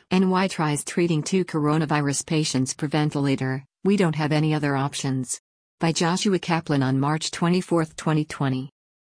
NY tries treating 2 coronavirus patients per ventilator, we don't have any other options. By Joshua Kaplan on March 24, 2020.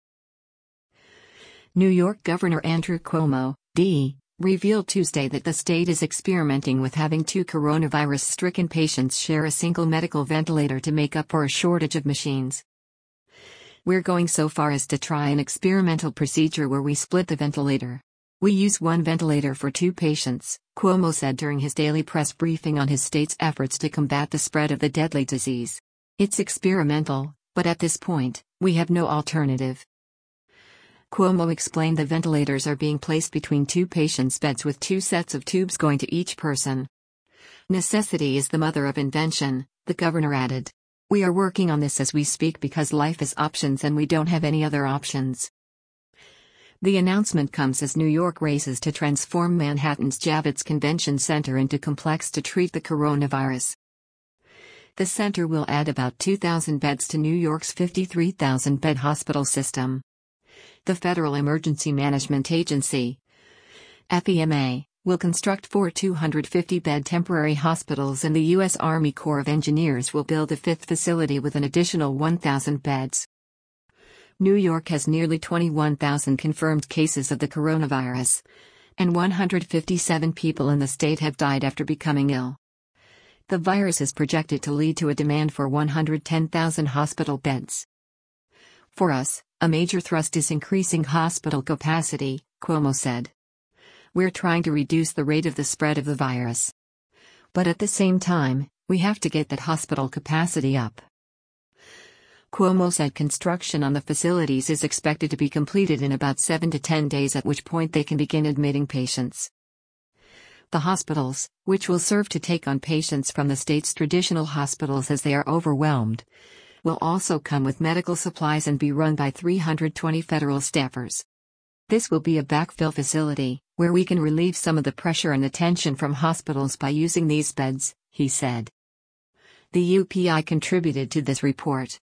New York Governor Andrew Cuomo, D., revealed Tuesday that the state is experimenting with having 2 coronavirus-stricken patients share a single medical ventilator to make up for a shortage of machines. We're going so far as to try an experimental procedure where we split the ventilator. We use 1 ventilator for 2 patients, Cuomo said during his daily press briefing on his state's efforts to combat the spread of the deadly disease. It's experimental, but at this point, we have no alternative. Cuomo explained the ventilators are being placed between 2 patients' beds with 2 sets of tubes going to each person. Necessity is the mother of invention, the governor added. We are working on this as we speak because life is options and we don't have any other options. The announcement comes as New York races to transform Manhattan's Javits Convention Center into complex to treat the coronavirus. The center will add about 2,000 beds to New York's 53,000-bed hospital system. The Federal Emergency Management Agency, FEMA, will construct 4 250-bed temporary hospitals and the U.S. Army Corps of Engineers will build a 5th facility with an additional 1,000 beds. New York has nearly 21,000 confirmed cases of the coronavirus, and 157 people in the state have died after becoming ill. The virus is projected to lead to a demand for 110,000 hospital beds. For us, a major thrust is increasing hospital capacity, Cuomo said. We're trying to reduce the rate of the spread of the virus. But at the same time, we have to get that hospital capacity up. Cuomo said construction on the facilities is expected to be completed in about 7 to 10 days, at which point they can begin admitting patients. The hospitals, which will serve to take on patients from the state's traditional hospitals as they are overwhelmed, will also come with medical supplies and be run by 320 federal staffers. This will be a backfill facility, where we can relieve some of the pressure and attention from hospitals by using these beds, he said. The UPI contributed to this report.